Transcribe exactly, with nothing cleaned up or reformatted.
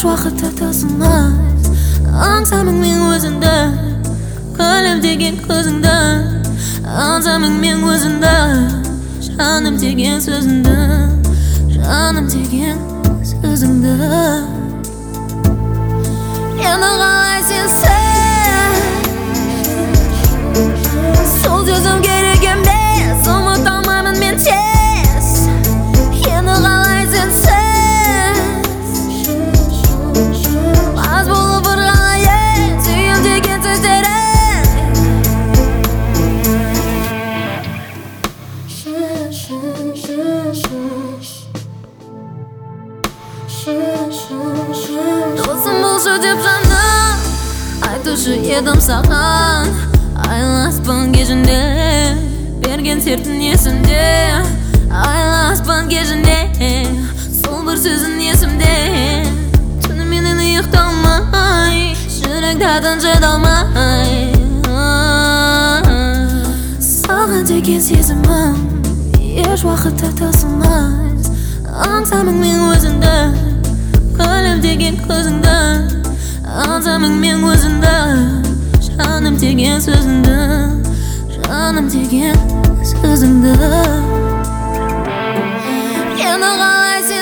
еш уақытта таусылмас. Аңсамын мен өзіңді, күлім деген көзіңді. Аңсамын мен өзіңді, жаным деген сөзіңді. Жаным деген сөзіңді. Енді қалай сенсің? Сол сөзім керек емес, ұмыта алмаймын мен тез. Енді қалай сенсің? Аз болып бір қалайын, сүйем деген сөздерің. Досым болшы деп жаным, айтушы едім саған. Айласпын кешінде, берген сертің есімде. Айласпын кешінде, сол бір сөзің есімде. Түніменен ұйықталмай, жүрек татын жайдалмай. Саған деген сезімім еш уақытта таусылмас. Аңсамын мен өзіңді, күлім деген көзіңді. Аңсамын мен өзіңді, жаным деген сөзіңді. Жаным деген сөзіңді. Енді қалай